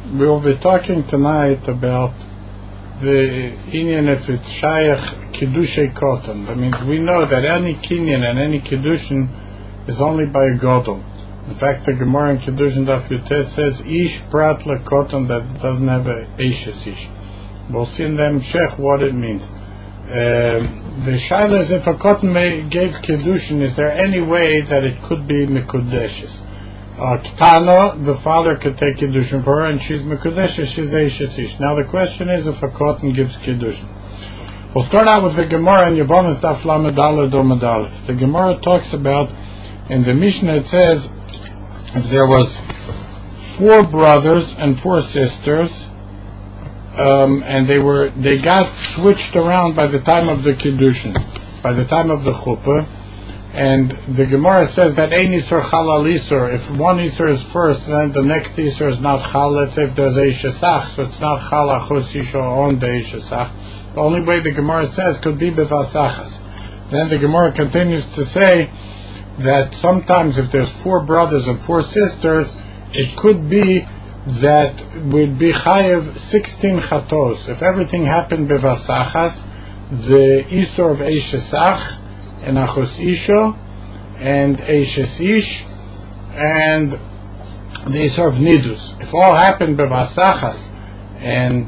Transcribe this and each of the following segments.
We will be talking tonight about the Inyan if it's Shayach Kiddushay Kotan. That means we know that any Kinyan and any Kiddushin is only by a Godel. In fact, the Gemara in Kiddushin Daf Yutes says Ish Prat LeKotan, that doesn't have a Eishes Ish. We'll see in the Shech what it means. The Shaila is if a Kotan gave Kiddushin, is there any way that it could be Mekudeshes? Kitano, the father could take Kiddushin for her, and she's Mekudeshes, she's Eishes Ish. Now the question is if a Kotan gives Kiddushin. We'll start out with the Gemara in Yevamos Daf Lamed Daled Amud Aleph. The Gemara talks about, in the Mishnah it says, if there was 4 brothers and 4 sisters, and they got switched around by the time of the Kiddushin, by the time of the Chuppah, and the Gemara says that ein Isur Chalal Isur, if one Isur is first, then the next Isur is not Chal. Let's say if there's a Shesach, so it's not Chal Achos Isho on the Shesach. The only way the Gemara says could be Bevasachas. Then the Gemara continues to say that sometimes if there's 4 brothers and 4 sisters, it could be that would be Chayev 16 Chatos. If everything happened Bevasachas, the Isur of Eishesach and Achos Isho and Eishes Ish and the Isur of Nidus, if all happened Bevasachas and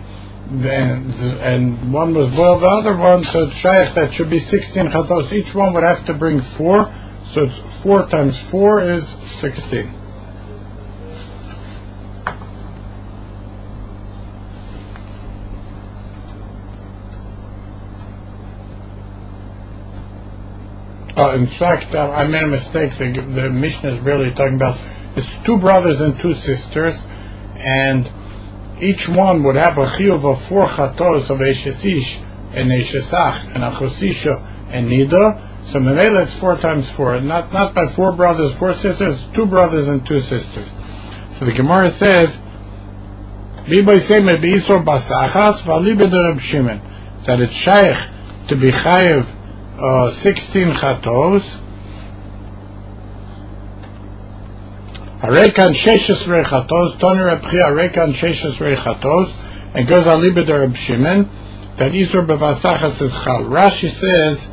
one was boiled, the other one, so it's Shaykh that should be 16 Chatos. Each one would have to bring 4, so it's 4 times 4 is 16. In fact, I made a mistake. The Mishnah is really talking about it's 2 brothers and 2 sisters, and each one would have a chiyuv of 4 chatos of Eishes Ish and Eishesach and Achos Isho and Nido. So Memela it's 4 times 4, not by 4 brothers, 4 sisters, 2 brothers and 2 sisters. So the Gemara says, that it's shaykh to be chayev 16 chatos. Harekan sheshesrei chatos. Toni Reb Chia harekan sheshesrei chatos, and goes alibe de Reb Shimon that Isur bevasachas is chal. Rashi says,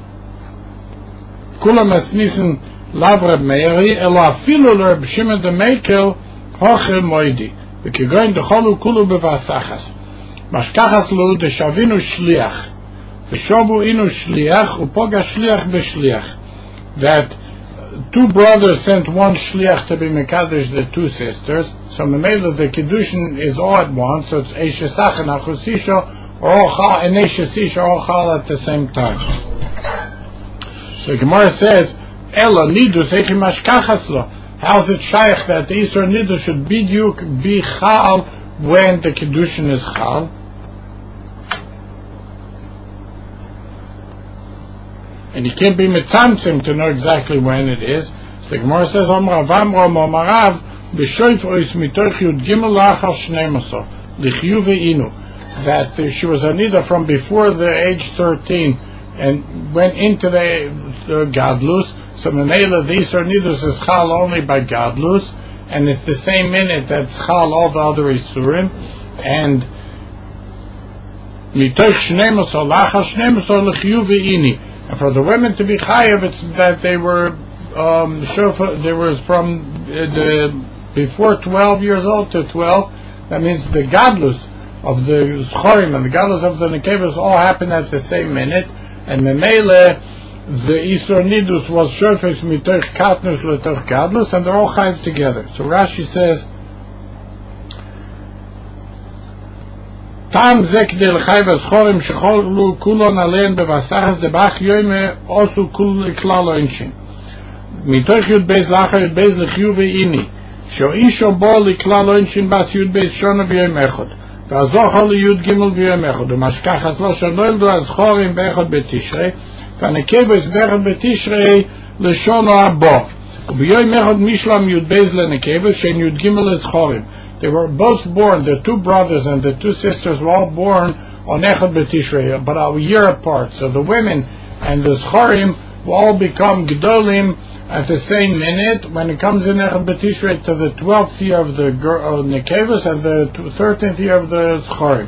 Kulam esnisen lav Reb Meiri elo afilu Reb Shimon de Mekel hoche moidi v'kigoyin decholu kulu bevasachas mashkachas lo de shavinu shliach. That 2 brothers sent 1 shliach to be mekadosh the 2 sisters. So Memela the kiddushin is all at once. So it's Eishesach and Achos Isho or all chal and Eishes Ish are all chal at the same time. So Gemara says, Ela nidus eichi mashkachas lo. How is it shaykh that the Isur nidus should be chal when the kiddushin is chal? And you can't be mitzamtzim to know exactly when it is. So the Gemara says, Omar Avamram Omarav b'shoif ois mitoch yud gimel lachal shneimosor lichyu ve'inu, that she was a nida from before the age 13 and went into the gadlus. So Menela the Isur nidus is chal only by gadlus, and it's the same minute that's chal all the other isurim. And mitoch shneimosor lachal shneimosor lichyu ve'ini. And for the women to be chayav, it's that they were from before 12 years old to 12. That means the gadlus of the schorim and the gadlus of the nekevos all happened at the same minute. And memele, the Isur nidus was shofes mitoch katnus letoch gadlus, and they're all chayav together. So Rashi says, Tam zek del chayv schorim shecholu kulon alein bevasachas debach yoyme osu kul klalo inshin. Mitoch yud beis lacha yud beis lechyu ve'ini. Sho isho bo liklalo inshin bas yud beis shona v'yoyim echod. V'azocha li yud gimel v'yoyim echod. U'mashkachas lo shonoildu az chorim be'echod betishrei. V'anekeves be'echod betishrei l'shono abo. U'b'yoyim echod mishlam yud beis lenekeves shein yud gimel ez chorim. They were both born, the 2 brothers and the 2 sisters were all born on Echad B'Tishrei, but a year apart. So the women and the Schorim will all become Gedolim at the same minute, when it comes in Echad B'Tishrei to the 12th year of the Nekevus and the 13th year of the Zchorim.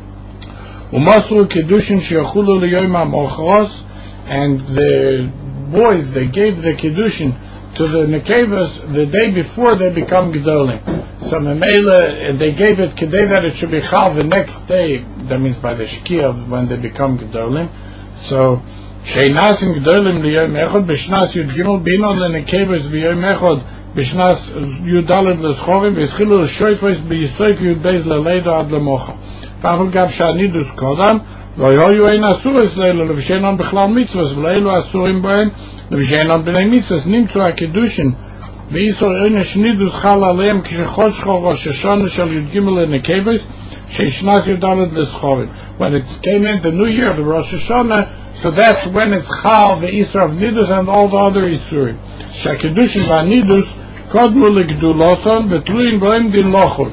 Umasru Kiddushin Sheyachulu L'Yom HaMochros, and the boys, they gave the Kiddushin to the Nekevus the day before they become Gedolim. So Memela, they gave it Kedei that it should be Chal the next day, that means by the Shkia when they become Gedolim. So Sheinasim Gedolim L'Yom Echad B'Shnas Yud Gimel Binon L'Nekevus V'Yom Echad B'Shnas Yud Dalet L'Schorim V'Schilu L'Shoifos B'Yisoif Yud Beis L'Leido Ad L'Mocha Fa'achol Gav Sha'nidus Kodam V'Yoyu Ein Asuris Leilo L'V'Shenon B'Chlal Mitzvos V'Leilo Asurim B'En L'V'Shenon B'Nei Mitzvos Nimtzu HaKiddushin V'Yisor Ein Shnidus Chal Aleim K'Shechoshcho Rosh Hashanah Shel Yud Gimel L'Nekevus Sheishnas Yud Dalet L'Schorim. When it came in the new year, the Rosh Hashanah, so that's when it's Chal, the Isur of Nidus, and all the other Isurim. Shakidushin v'Nidus, Kodmu l'Gduloson, v'Tluin v'Oim din Lochur.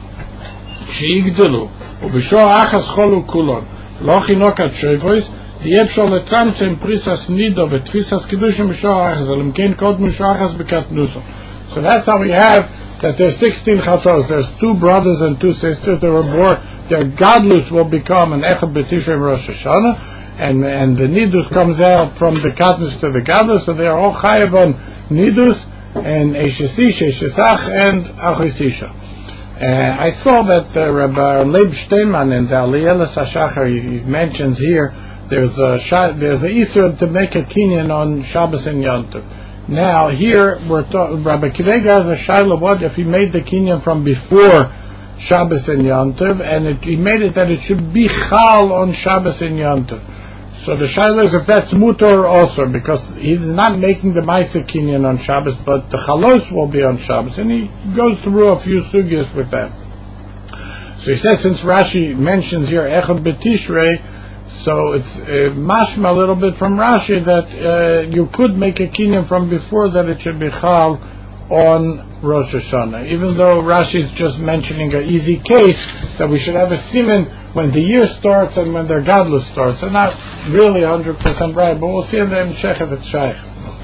She'igdelu, u'b'shor achas cholu kulon. Loch inokat shoivois, di'epshor letzamtzem prisas Nido, v'Tfisas Kidushin b'shor achas, alimkein Kodmu shor achas b'Katnuso. So that's how we have that there's 16 chatzos. There's 2 brothers and 2 sisters. They were born. Their gadlus will become an Echad B'Tishrei Rosh Hashanah, and the nidus comes out from the katnus to the gadlus. So they are all chayav on nidus and Eishesish, Eishesach, and Achisisha. I saw that Rabbi Leib Steinman in the Aliyah Sashachar, he mentions here there's a Isur to make a kinyan on Shabbos and Yom Tov. Now here Rabbi Kivega has a shaila, what if he made the kinyan from before Shabbos and Yom Tov, and he made it that it should be chal on Shabbos and Yom Tov. So the shaila is if that's mutar also, because he's not making the Maaseh kinyan on Shabbos, but the chalos will be on Shabbos, and he goes through a few sugyas with that. So he says, since Rashi mentions here Echad B'Tishrei, so it's mashma a little bit from Rashi that you could make a kinyan from before that it should be chal on Rosh Hashanah, even though Rashi is just mentioning an easy case that we should have a siman when the year starts and when their gadlus starts. So not really 100% right, but we'll see in the Mshech if it's shaykh.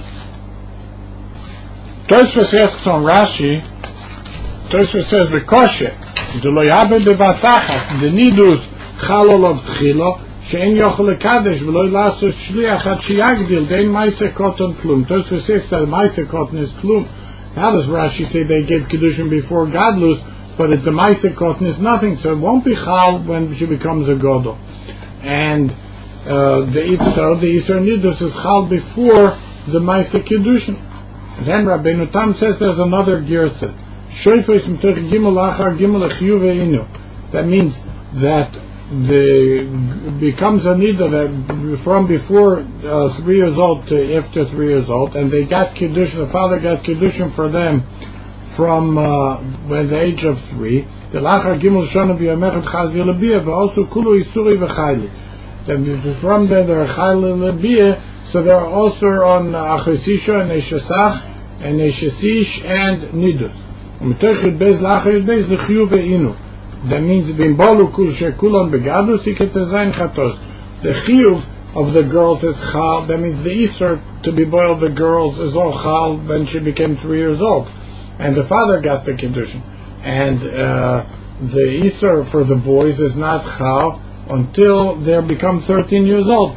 Tosfos asks on Rashi, Tosfos says the kosher, the loyabe bevasachas, the nidus chalol of tchilo, she'en yochel lekadesh v'lo lasos shliach ad sheyagdil dein ma'aseh koton klum. Tosfos says that ma'aseh koton is klum. How does Rashi say they gave Kiddushin before Gadlus, but the Maaseh Koton is nothing, so it won't be Chal when she becomes a Godel. And the Isur Nidus is Chal before the Maaseh Kiddushin. Then Rabbeinu Tam says there's another Girsa. Shoifos M'toch Gimel Achar Gimel Echiyuv Inu. That means that becomes a nida that from before 3 years old to after 3 years old, and they got Kiddushin, the father got Kiddushin for them from when the age of 3. The Lachar Gimel Shana B'Yomechad Chazir Lebiyah, but also Kulu Isuri V'Chayli. Then from there they're Chayli Lebiyah, so they're also on Achisisha and Eishesach and Eishesish and Nidus. M'toch Yud Beis Lachar Yud Beis L'Chiyuv Ve'inu. That means the chiyuv of the girls is chal. That means the Isur to be boiled the girls is all chal when she became 3 years old, and the father got the kiddushin. And the Isur for the boys is not chal until they become 13 years old.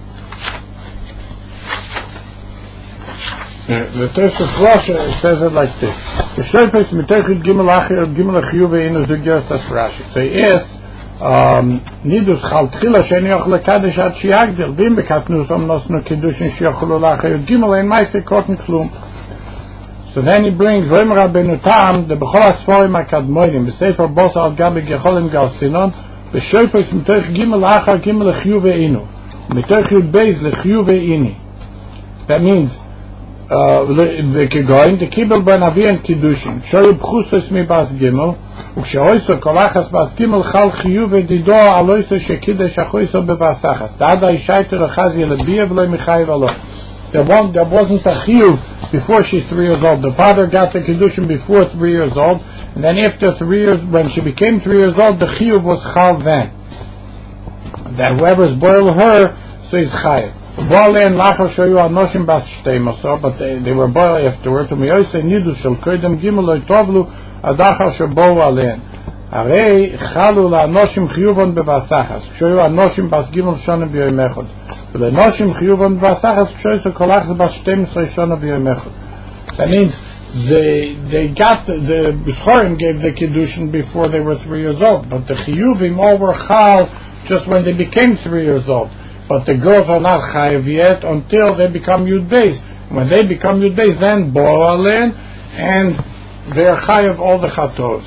The Tosfos Rashi says it like this: the Shofet Mitechid Gimel Achir Gimel Achiyuv Inu Zugyos as Rashi. So he asked, Nidus Chal Tchila She'en Yochel Lekadesh Ad Sheyagdil V'im Bekatnus Omnosnu Kiddushin Sheyochelu Lachir Gimel Ein Maaseh Koton Klum. So then he brings V'im Rabbeinu Tam the B'chol Asforim HaKadmonim B'Sefer Bosa Al Gabi Gecholim Gal Sinon B'Shofet Mitech Gimel Achar Gimel Achiyuv Inu Mitech Yud Beis L'Chiyuv Ini. That means the Kibbel Ben Avi and Kiddushin Shoyu B'chusos Mi Bas Gimel Uksheoiso Kolachas Bas Gimel Chal Chiyuv Edido Aloiso Shekidesh Achoiso Bevasachas Dada Ishayto Lechazi Lebiyah V'lo Michayiv Alo. There wasn't a Chiyuv before she's 3 years old. The father got the Kiddushin before 3 years old, and then after 3 years, when she became 3 years old, the Chiyuv was Chal then. That whoever's boiled her, so he's Chayiv. Bolen lachar shoyu anoshim bas shteimoso, but they were boiled afterward. U'miyosei nidu shel koydem gimel lo tovlu adachar shebou alen. Arei chalu la'anoshim chiyuvon bevasachas. Shoyu anoshim bas gimel shonim b'yoyim echad. V'le'anoshim chiyuvon bevasachas shoyu kolachs bas shtemesrei shonim b'yoyim echad. That means they got the B'chorim gave the Kiddushin before they were 3 years old, but the Chiyuvim all were Chal just when they became 3 years old. But the girls are not Chayav yet until they become Yud Beis. When they become Yud Beis, then Bo'alen, and they're Chayav all the Chatos.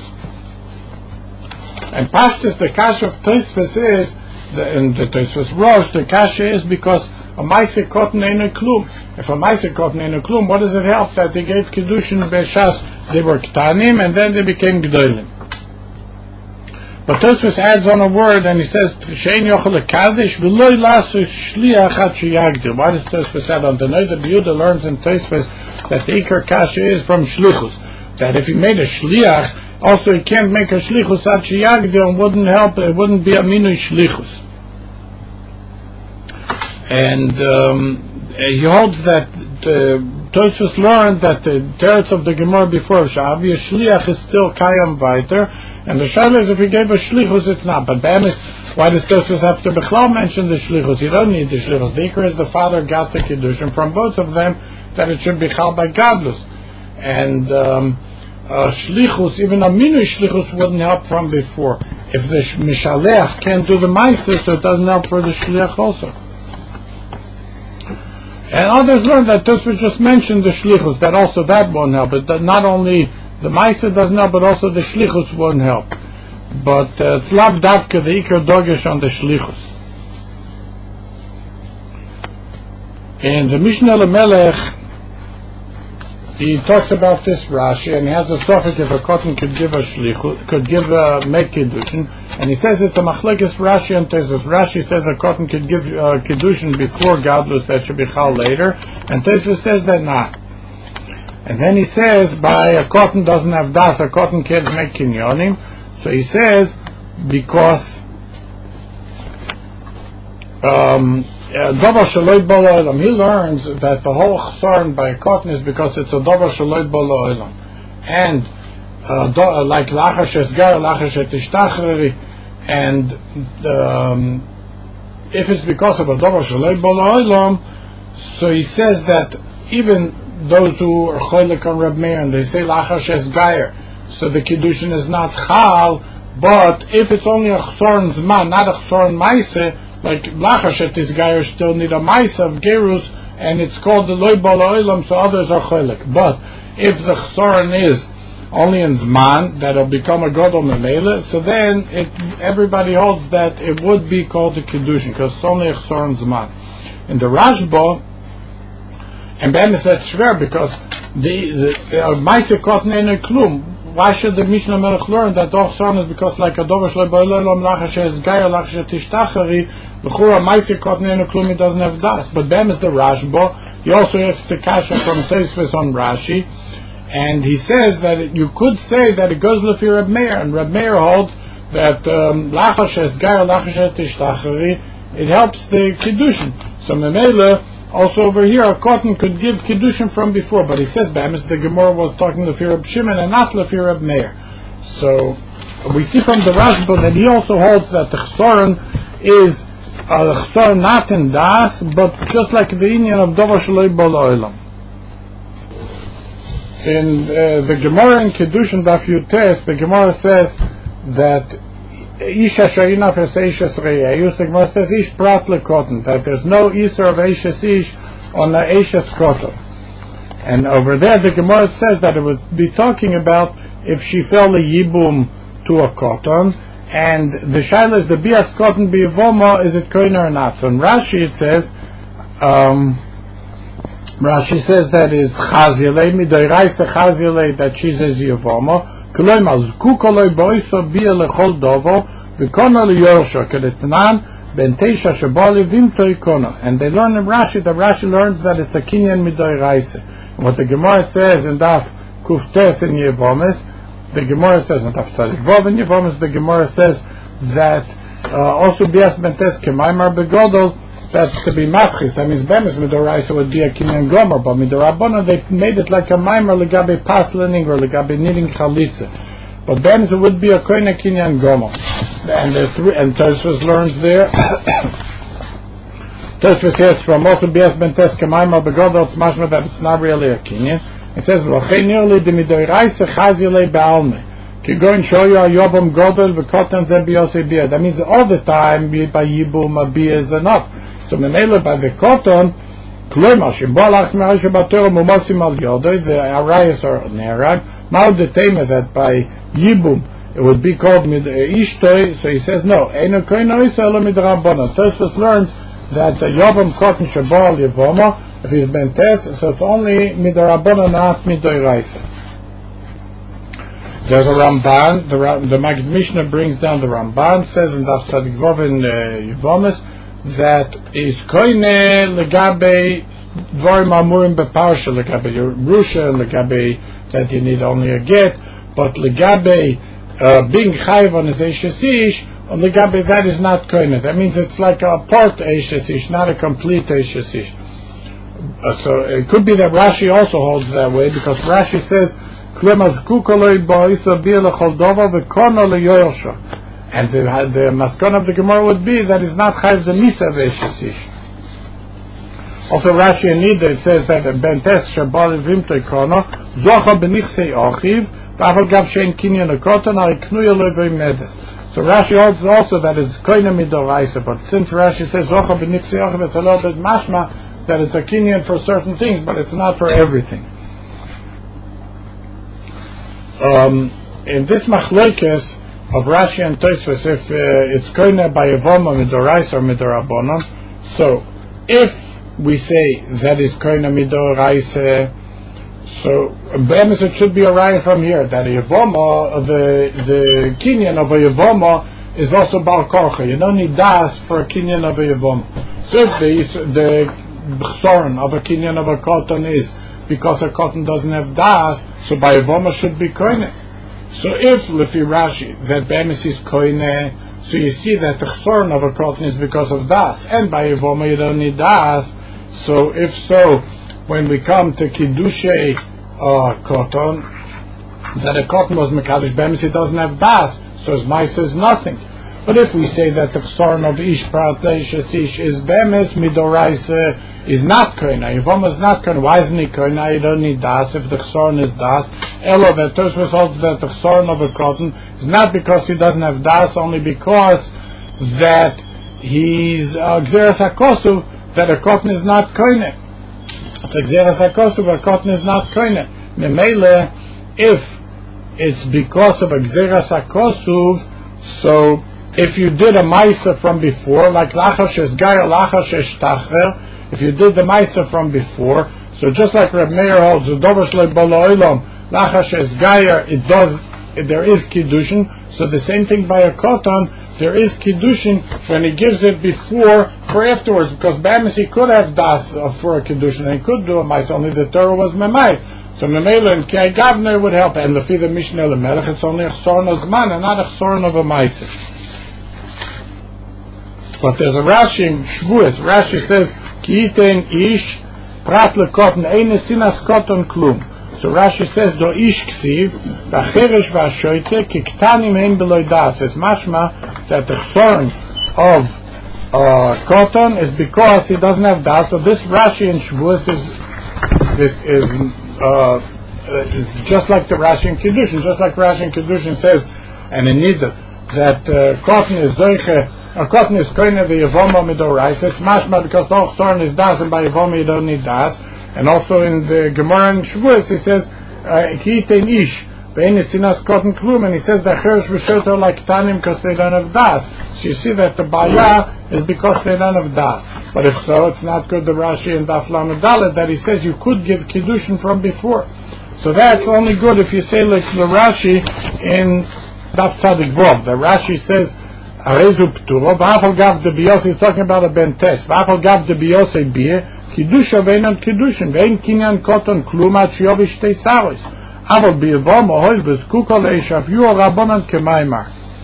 And Pashtus, the Kasha of Tosfos is, and the Tosfos Rosh, the Kasha is because a Maaseh Koten Eino Klum. If a Maaseh Koten Eino Klum, what does it help that they gave Kiddushin B'Shas? They were Ktanim and then they became Gdolim. But Tosfos adds on a word and he says, Shein Yochel Kadesh V'loi Lasu Shliach Ad Sheyagdir. Why does Tosfos add on? The Noda B'Yehuda learns in Tosfos that the Iker Kasha is from Shlichus. That if he made a Shliach, also he can't make a Shlichus Ad Sheyagdir and wouldn't help, it wouldn't be a Minui Shlichus. And he holds that Tosfos learned that the teretz of the Gemara before Shavi, a shliach is still kayam weiter, and the shaila is if he gave a shlichus, it's not. But Bemis, why does Tosfos have to Bechlal mention the shlichus? You don't need the shlichus. The ikar is the father got the kiddushin from both of them that it should be chal by gadlus, and shlichus, even a minu shlichus wouldn't help from before. If the mishalech can't do the ma'aser, so it doesn't help for the shliach also. And others learn that Tosfos just mentioned the shlichus, that also that won't help. But not only the ma'aser doesn't help, but also the shlichus won't help. But it's lav davka the ikar dogesh on the shlichus. And the Mishnah Lemelech, he talks about this Rashi, and he has a suffix if a cotton could give a shlichus, could give a make kiddushin, and he says it's a machlekes Rashi and Tosfos. Rashi says a cotton could give kiddushin before gadlus, that should be chal later, and Tosfos says that not. And then he says by a cotton doesn't have das, a cotton can't make kinyonim. So he says because Davar Shaloi Bala Olam. He learns that the whole chsaron by a cotton is because it's a Davar Shaloi Bala Olam. And like Lachar Shesgar, Lachar Shetishtachri, and if it's because of a Davar Shaloi Bala Olam, so he says that even those who are Cholik on Reb Meir and they say Lachar Shesgar, so the Kiddushin is not Chal, but if it's only a chsaron Zman, not a chsaron Maaseh, like Lachashet is Gayer still need a Maisa of Gerus, and it's called the Loi Bala Olam, so others are Cholik. But if the Chsaron is only in Zman, that'll become a Godol Memele, so then everybody holds that it would be called a Kiddushin, because it's only a Chsaron Zman. In the Rashba, and Bemis that's rare, because the Maisa Koten Eino Klum. Why should the Mishnah Melech learn that the Chsaron is because like a Dover Shloi Bala Olam, Lachashet is Gayer, Lachashet Tishtachari, L'chura Maaseh Koten Eino Klum, he doesn't have das. But Bem is the Rashba. He also has the kasha from Tosfos on Rashi, and he says that you could say that it goes Lefi Reb Meir, and Reb Meir holds that Lachashet Gayer, Lachashet Tishtachari, it helps the Kiddushin. So Memele, also over here, a cotton could give Kiddushin from before, but he says Bem is the Gemara was talking Lefi Reb Shimon and not Lefi Reb Meir. So we see from the Rashba that he also holds that the Chsaron is Chsaron not in Das, but just like the Inyan of Dover Shaloi Bala Olam. In the Gemara in Kiddushin Daf Yutes, the Gemara says that Isha Sharina for Seishes Reyayus, the Gemara says Ish Prat LeKotten, that there's no Isra of Eishes Ish on the Eishes Kotten. And over there the Gemara says that it would be talking about if she fell a Yibum to a cotton, and the shaila is the bias cotton biyavoma, is it koiner or not? So in Rashi it says, Rashi says that is chazile midoiraisa chazile, that she says yavoma kloimar zkukoloi boiso bia lechol dovo v'kona liyorsha kedetnan ben teisha shabali vimto ikona. And they learn in Rashi that Rashi learns that it's a kinyan midoiraisa. And what the Gemara says in Daf Kuftes in Yevomis, the Gemara says, not after Vav in Yevomis, the Gemara says that also bias bentes kemaimar begodol that's to be mafchis. That means bemis midoraisa would be a kinyan gomer, but midorabona they made it like a maimer legabe paslening or legabe knitting chalitza. But bemis it would be a koine kinyan gomer. And Tosfos learns there. Tosfos says from also bias bentes kemaimer begodot mashma that it's not really a kinyan. It says v'chein nearly the midoraisa chazile baalme. Go and show you a yobam godel v'kotan zem biyosei bia. That means all the time by yibum a bia is enough. So menele by the koton, klema shembolach me'asher batorah mumosim al yodoi. The arayos are nerag. Mal detema that by yibum it would be called ishtoi. So he says no. Eino koino iselo midrabona. Tosfos learns that the yobam koton shebol yivoma if he's bentes, so it's only midrabona, not midoraisa. There's a Ramban, the Maggid Mishnah brings down the Ramban, says in Daf Tzadik Vav in Yevomis, that is koine legabe dvarim amurim beparsha, legabe Yerusha, legabe that you need only a get, but legabe being chayiv on his eishesish, legabe that is not koine. That means it's like a part eishesish, not a complete eishesish. So it could be that Rashi also holds that way, because Rashi says, and the maskon of the Gemara would be that is not chayv the misa ve'eshesish. Also Rashi and Nida it says that bentes shabal vimtoi kono zocha benichsei ochiv v'afal gav shein kinyan akoton al iknuya levei medes. So Rashi holds also that it's koina midoraisa, but since Rashi says zocha benichsei ochiv, it's a little bit mashma that it's a kinyan for certain things, but it's not for everything. In this machlokes of Rashi and Tosfos, if it's koine by Yevoma midoraisa or midorabona, so if we say that is koine midoraisa, so be'emes it should be a raya from here that a Yevoma, the kinyan of a Yevoma is also bar korcha. You don't need das for a kinyan of a Yevoma. So if the chsoron of a kinyan of a cotton is because a cotton doesn't have das, so by Yevoma should be koine. So if lefi Rashi that be'emes is koine, so you see that the chsoron of a cotton is because of das, and by Yevoma you don't need das. So if so, when we come to kiddushay cotton, that a cotton was mekadosh be'emes it doesn't have das, so his mice is nothing. But if we say that the chsoron of ish prat ish is be'emes midoraisa is not koina, Yevoma is not koina. Why isn't he koina? You don't need das if the chsoron is das. Elo that Tosfos holds that the chsoron of a cotton is not because he doesn't have das, only because that he's gzeras hakosuv that a cotton is not koina. It's a gzeras hakosuv a cotton is not koina. Memele, if it's because of a gzeras hakosuv, so if you did a maisa from before, like lachash es gaya lachash es tacher, if you did the maisa from before, so just like Reb Meir holds the dover shlei bala olam lachash es gaya, there is kiddushin. So the same thing by a cotton, there is kiddushin when he gives it before for afterwards, because be'emes he could have das for a kiddushin and he could do a maisa, only the Torah was memay. So memela and Kei Gavner would help, and lefi the Mishnah lemelech it's only a chsoron of zman and not a chsoron of a maisa. But there's a Rashi in Shvuos. Rashi says, Ki yitein ish prat lekoton eine sinas koton klum. So Rashi says, Do ish ksiv v'acheresh v'ashoite ki ktanim ein beloy das. It's mashma that the chsoron of cotton is because he doesn't have das. So this Rashi in Shvuos is just like the Rashi in Kiddushin. Just like Rashi in Kiddushin says, and in Nida, that cotton is doiche. A cotton is koine the Yevoma midoraisa. It's mashma because the chsoron is das, and by Yevoma you don't need das. And also in the Gemara in Shavuos he says ki yitein ish ve'ein etzinas cotton klum, and he says that cheresh v'shoto like tanim because they don't have das. So you see that the baya is because they don't have das. But if so, it's not good the Rashi in Daf Lamed Dalet that he says you could give kiddushin from before. So that's only good if you say like the Rashi in Daf Tzadik Vav. The Rashi says Arezu Pturo, V'afal Gav de Biyosei, he's talking about a bentes, V'afal Gav de Biyosei Biyeh, Kiddusha V'einan Kiddushin, V'ein Kinyan Koton Kluma Tziovi Shtei Saros, Aval B'yevom Ohoi V'zkuko Le'eshav Yu Rabbanan Kemaimar.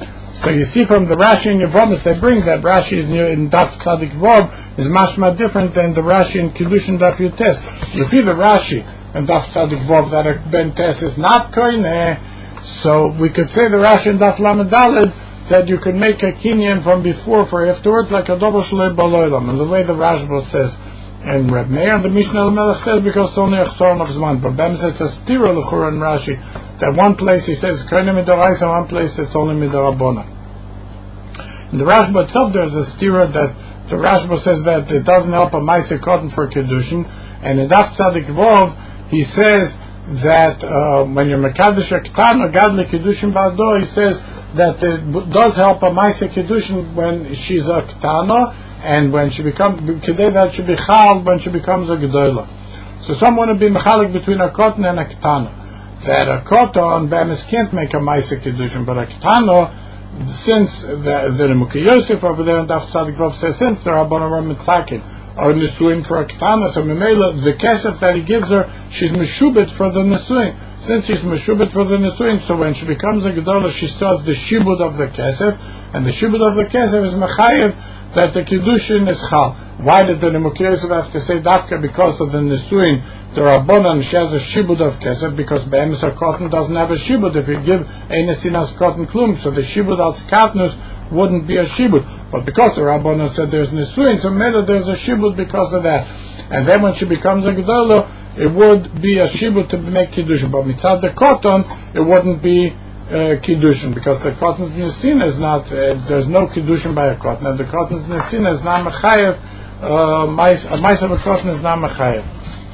So you see from the Rashi in Yevamos they bring that Rashi in Daf Tzadik Vov is mashma different than the Rashi in Kiddushin Daf Yutes. You see the Rashi in Daf Tzadik Vov that a Ben Tes is not koine, so we could say the Rashi in Daf Lamed Daled that you can make a kinyan from before for afterwards like a double shlei baloilam, and the way the Rashba says. And Reb Meir, the Mishnah Melech says because it's only a chsoron of zman, but Bems it's a stira l'chura in Rashi. That one place he says koine midoraisa, one place it's only midorabona. In the Rashba itself there's a stira that the Rashba says that it doesn't help a ma'aseh cotton for kiddushin, and in Daf Tzadik Vov he says that when you're mekadosh a k'tan or gadli kiddushin ba'ado, he says that it does help a ma'aseh kiddushin when she's a k'tana, and when she becomes kedei that should be chal when she becomes a gedola. So someone would be mechalik between a cotton and a ketana. That a cotton bemis can't make a ma'aseh kiddushin, but a ketana, since the Mukhi Yosef over there in Daf Tzadik Vov says since the Rabbanan were mitzakin or nisuin for a ketana, so memela the kesef that he gives her, she's meshubit for the nisuin. Since she's meshubit for the nisuin, so when she becomes a gedola, she starts the shibud of the kesef, and the shibud of the kesef is mechayev that the kiddushin is chal. Why did the Mukhi Yosef have to say dafka? Because of the nisuin, the Rabbanan, she has a shibud of kesef, because be'emes cotton doesn't have a shibud. If you give a nesinas cotton klum, so the shibud al katnus wouldn't be a shibud. But because the Rabbanan said there's nisuin, so maybe there's a shibud because of that. And then when she becomes a gedola, it would be a shibud to make kiddushin. But mitzad the cotton, it wouldn't be kiddushin, because the cotton's nesina is not, there's no kiddushin by a cotton, and the cotton's nesina is not mechayev, a mice of a cotton is not mechayev.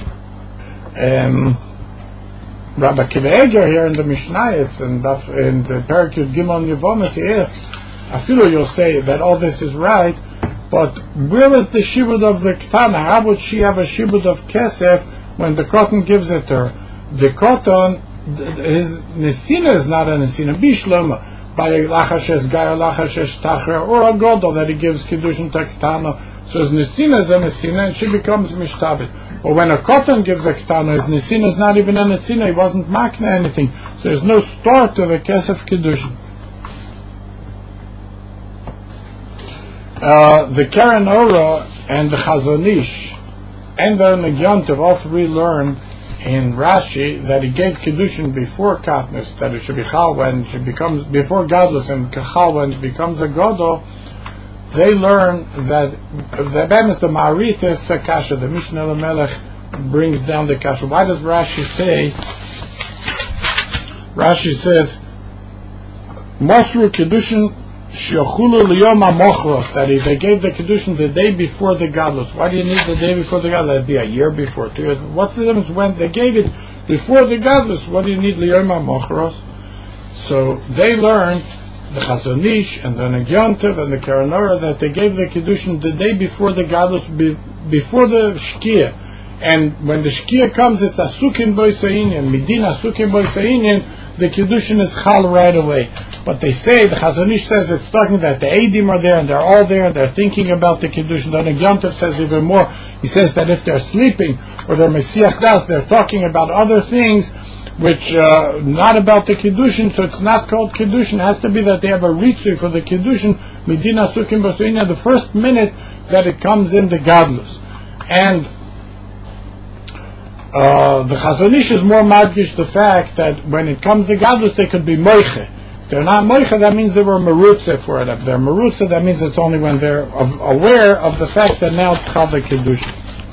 Rabbi Akiva Eger here in the Mishnayos in the Perek Yud Gimel Yevamos, he asks, Afilu you'll say that all this is right, but where is the shibud of the ketana? How would she have a shibud of kesef when the cotton gives it to her? The cotton, his nesina is not a nesina bishlema by a lachashes guy or lachashes tacher or a godol that he gives kiddushin to ketana. So his nesina is a nesina and she becomes mishtabit. But when a cotton gives a ketana, his nesina is not even a nesina. He wasn't makna anything. So there's no start to the kesef kiddushin. The Keren Ora and the Chazon Ish and the Nagyantiv all three learn in Rashi that he gave kiddushin before katnus, that it should be chal when she becomes before gadlus and chal when she becomes a godol. They learn that the ben is the Ma'aritis kasha. The Mishnah Lamelech brings down the kasha. Why does Rashi say? Rashi says Mosru kiddushin shechulu liyom hamochros, that is, they gave the kiddushin the day before the gadlus. Why do you need the day before the gadlus? That'd be a year before, 2 years. What's the difference when they gave it before the gadlus? What do you need liyom hamochros? So they learned, the Chazon Ish and the Nagyantiv and the Keren Ora, that they gave the kiddushin the day before the gadlus, before the shkia. And when the shkia comes, it's asukin boisayinyan, midin asukin boisayinyan, the kiddushin is chal right away. But they say, the Chazon Ish says it's talking that the Eidim are there and they're all there and they're thinking about the kiddushin. The Nagyantiv says even more. He says that if they're sleeping or they're mesiach das, they're talking about other things which not about the kiddushin, so it's not called kiddushin. It has to be that they have a ritzui for the kiddushin, midina sukim basuina, the first minute that it comes in the gadlus. And the Chazon Ish is more madgish the fact that when it comes to gadlus, they could be moiche. If they're not moiche, that means they were merutze for it. If they're merutze, that means it's only when they're aware of the fact that now it's called the kiddushin.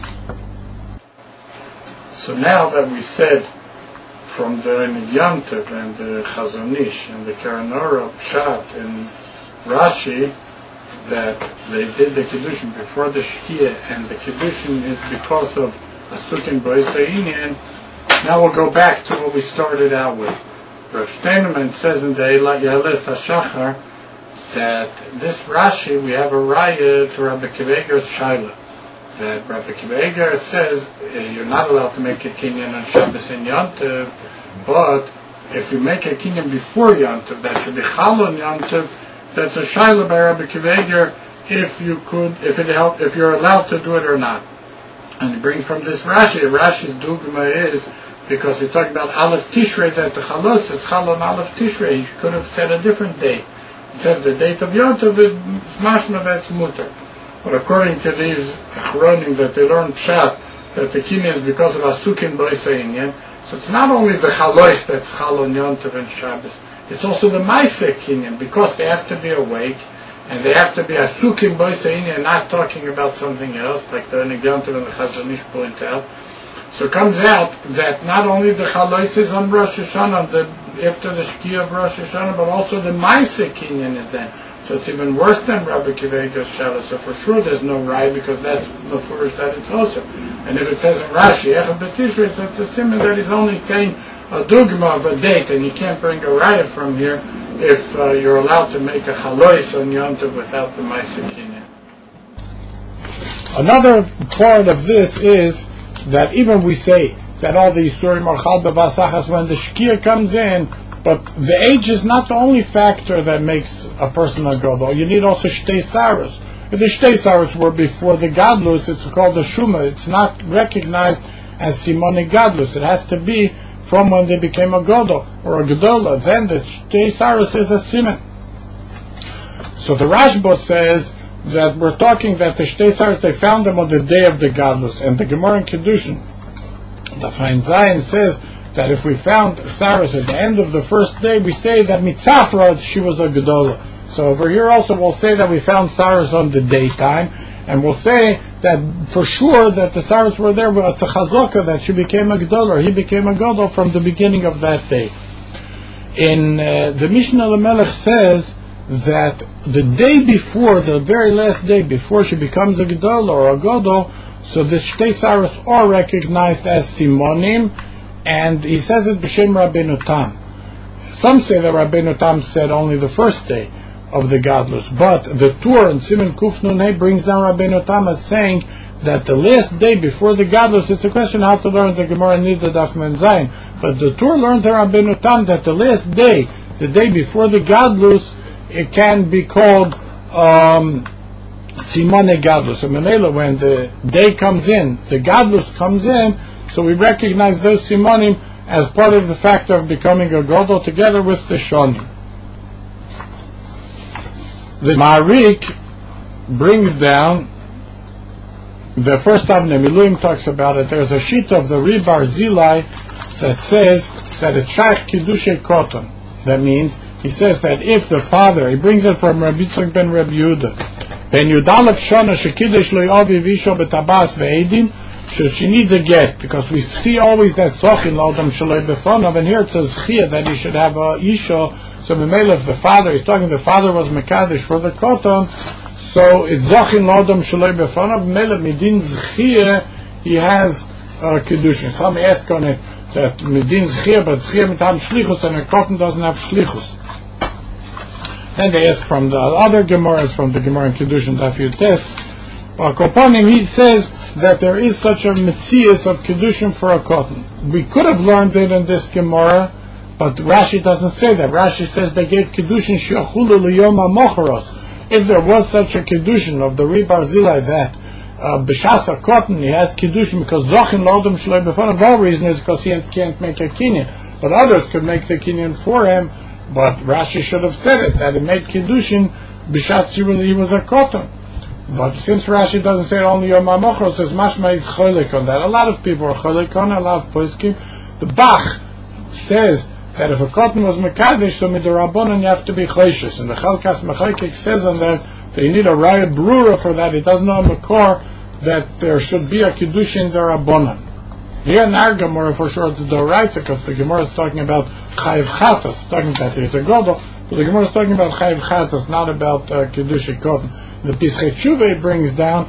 So now that we said from the Nagyantiv and the Chazon Ish and the Keren Ora Pshat and Rashi that they did the kiddushin before the shkia, and the kiddushin is because of asukin boisayinyan. Now we'll go back to what we started out with. Rav Steinemann says in the Eilat Yalis HaShachar that this Rashi, we have a raya to Rabbi Akiva Eger's Shaila, that Rabbi Akiva Eger says you're not allowed to make a kinyan on Shabbos and Yontiv, but if you make a kinyan before Yontiv, that should be chal on Yontiv. That's a Shaila by Rabbi Akiva Eger if you're allowed to do it or not. And he brings from this Rashi. Rashi's dugma is because he's talking about Aleph Tishrei, that the chalos is chal on Aleph Tishrei. He could have said a different day. It says the date of Yom Tov is mashma that's mutter. But according to these achronim that they learned pshat, that the kinyan is because of asukin b'oisei inyan, so it's not only the chalois that's chal on Yom Tov and Shabbos, it's also the maaseh kinyan, because they have to be awake, and they have to be asukin b'oisei inyan, not talking about something else, like the Yom Tov and the Chazon Ish point out. So it comes out that not only the chalois is on Rosh Hashanah, after the Shkia of Rosh Hashanah, but also the maaseh kinyan is then. So it's even worse than Rabbi Akiva Eiger's Shabbos. So for sure there's no raya, because that's the first that it's also. And if it says in Rashi, Echad B'Tishrei, so it's a simon that is only saying a dugma of a date, and you can't bring a raya from here if you're allowed to make a chalois on Yom Tov without the maaseh kinyan. Another part of this is that even we say that all the Yisurim are chal b'vasachas when the Shkia comes in, but the age is not the only factor that makes a person a gadol. You need also shtei saros. If the shtei saros were before the gadlus, it's called a shuma. It's not recognized as simone gadlus. It has to be from when they became a gadol or a gadola. Then the shtei saros is a siman. So the Rashba says that we're talking that the shtei saros, they found them on the day of the gadlus, and the Gemara in Kedushin, the Chaim Zayin says that if we found Saras at the end of the first day, we say that mitzafra she was a gedola. So over here also we'll say that we found Saras on the daytime, and we'll say that for sure that the Saras were there. Well, it's a chazaka that she became a gedola, or he became a gedol from the beginning of that day. In the Mishnah Lamelech says that the day before, the very last day before she becomes a gedola or a gedol, so the shtei Saras are recognized as simonim. And he says it b'shem Rabbeinu Tam. Some say that Rabbeinu Tam said only the first day of the gadlus, but the Tur in Siman Kuf Nun Hey brings down Rabbeinu Tam as saying that the last day before the gadlus, it's a question how to learn the Gemara Nida Daf Mem Zayin, but the Tur learns in Rabbeinu Tam that the last day, the day before the gadlus, it can be called Simone Gadlus. So Memela, when the day comes in, the gadlus comes in, so we recognize those simonim as part of the factor of becoming a gadol together with the shonim. The Ma'arik brings down the first Avnei Miluim talks about it. There's a sheet of the Ribar Zilai that says that it's shaykh kiddushay koton. That means he says that if the father, he brings it from Rabbi Yitzchak ben Rabbi Yehuda, ben Yudalef shana shekidesh lo yavi visho betabas ve'edim. So she needs a get, because we see always that Zochin Lodam Shalei Befonav, and here it says Chia that he should have a Isha. So Memela, if the father, he's talking the father was Mekadesh for the Koton, so it's Zochin Lodam Shalei Befonav, Memela Midin Zchia, he has Kedushin. Some ask on it that Midin Zchia, but Zchia Mitam Shlichus, and a Koton doesn't have Shlichus. Then they ask from the other Gemaras, from the Gemara in Kedushin Daf Yutes, Kopanim, he says that there is such a metzias of Kedushin for a cotton. We could have learned it in this Gemara, but Rashi doesn't say that. Rashi says they gave Kedushin shiachulu liyom hamocharos. If there was such a Kedushin of the Ribar Zilai that b'shasa cotton he has Kedushin because Zochin Lodom Shloi B'Fonav, the whole reason is because he can't make a kinyan, but others could make the kinyan for him. But Rashi should have said it, that he made Kedushin b'shas he was a cotton. But since Rashi doesn't say only Yom HaMochros, says Mashma is cholik on that. A lot of people are cholik on it, a lot of poskim. The Bach says that if a cotton was Mekadesh, so midrabanan you have to be choishes. And the Chalkas Mechaykik says on that you need a raya brura for that. It doesn't know Makor that there should be a Kiddushin derabanan. Here in our Gemara for sure it's the Doraisa, because the Gemara is talking about Chayiv Chatas, talking about it's a Godel, but the Gemara is talking about Chayiv Chatas, not about Kiddushin cotton. The Pischei Tshuva brings down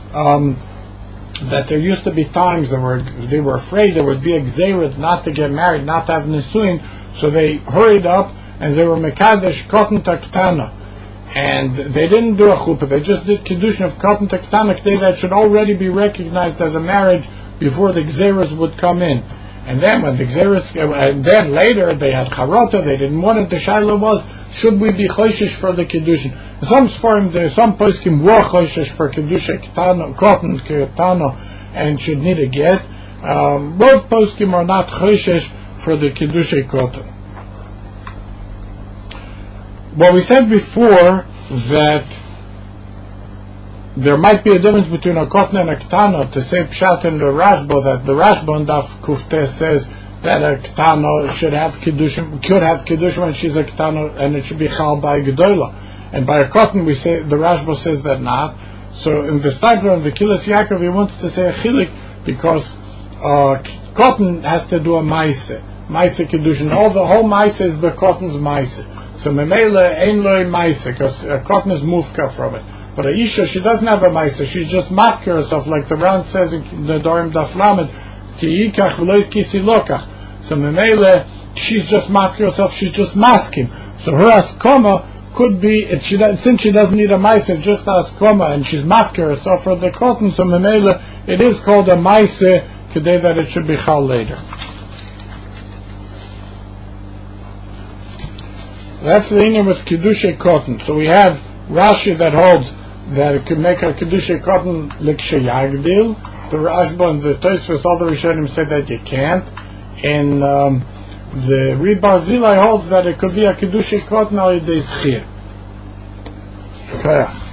that there used to be times they were afraid there would be a gzeirat not to get married, not to have nisuin, so they hurried up and they were mekadesh cotton taktana, and they didn't do a chuppah, they just did kedushin of cotton taktana that should already be recognized as a marriage before the gzeiras would come in. And then when the gzeiras, and then later they had charota, they didn't want it. The shaila was, should we be choishish for the kedushin? Some poskim were choishish for kedusha cotton ketano and should need a get. Both poskim are not choishish for the kedusha cotton. Well, we said before that there might be a difference between a katan and a ketana. To say pshat in the Rashba, that the Rashba in Daf Kufte says that a ketana should have kedushin, could have kedushin when she's a ketana, and it should be chal by gedola. And by a katan, we say the Rashba says that not. So in the Stipler and the Kilas Yaakov, he wants to say a chilik because cotton has to do a maise kedushin. All the whole maise is the cotton's maise. So memele ein loy maise because cotton is mufka from it. But a isha, she doesn't have a maise. She's just mafka herself, like the Ran says in the Dorim Daf Lamed, ki yikach v'lo kisi lokach. So memele, she's just mafka herself. She's just masking. So her askoma could be, since she doesn't need a maise, just askoma, and she's mafka herself for the cotton. So memele, it is called a maise. Today that it should be chal later. That's the inyan with Kiddushay cotton. So we have Rashi that holds that it could make a Kiddushay cotton l'ksheyagdil. The Rashba and the Tosfos, all the Rishonim say that you can't. And the Ri Barzilai holds that it could be a Kiddushay cotton al yedei zchir. Okay.